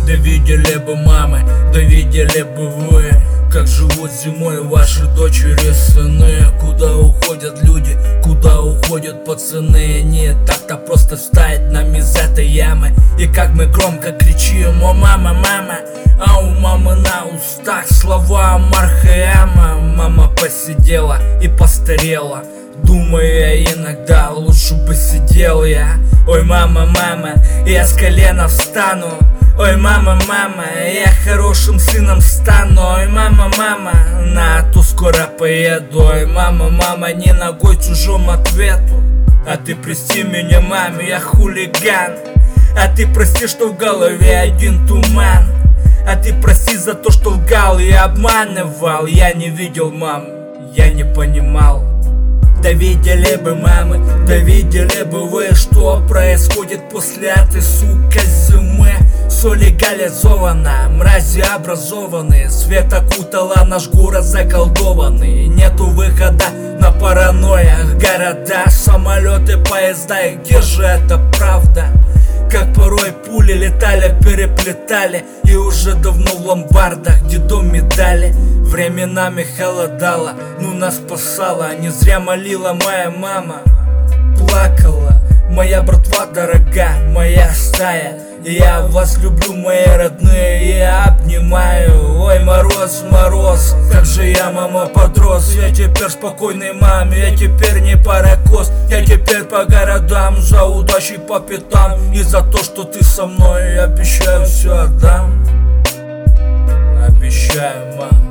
Да видели бы мамы, да видели бы вы, как живут зимой ваши дочери, сыны. Куда уходят люди, куда уходят пацаны? Не так-то просто встать нам из этой ямы. И как мы громко кричим: о мама, мама, а у мамы на устах слова Мархаяма. Мама посидела и постарела, думаю я иногда, лучше бы сидел я. Ой мама, мама, я с колена встану. Ой мама, мама, я хорошим сыном стану. Ой мама, мама, на ту скоро поеду. Ой мама, мама, не ногой чужому ответу. А ты прости меня, маме, я хулиган. А ты прости, что в голове один туман. А ты прости за то, что лгал и обманывал. Я не видел мам, я не понимал. Да видели бы мамы, да видели бы вы, что происходит после этой, сука, зимы. Все легализовано, мрази образованные, свет окутала наш город заколдованный. Нету выхода на паранойях, города, самолеты, поезда. И где же это правда? Как порой пули летали, переплетали. И уже давно в ломбардах дедом медали. Временами холодало, но нас спасала. Не зря молила моя мама, плакала. Моя братва дорога, моя стая. Я вас люблю, мои родные, я обнимаю. Ой, мороз, мороз, как же я, мама, подрос. Я теперь спокойный, маме, я теперь не паракос. Я теперь по городам, за удачей по пятам. И за то, что ты со мной, обещаю, все отдам. Обещаю, мам.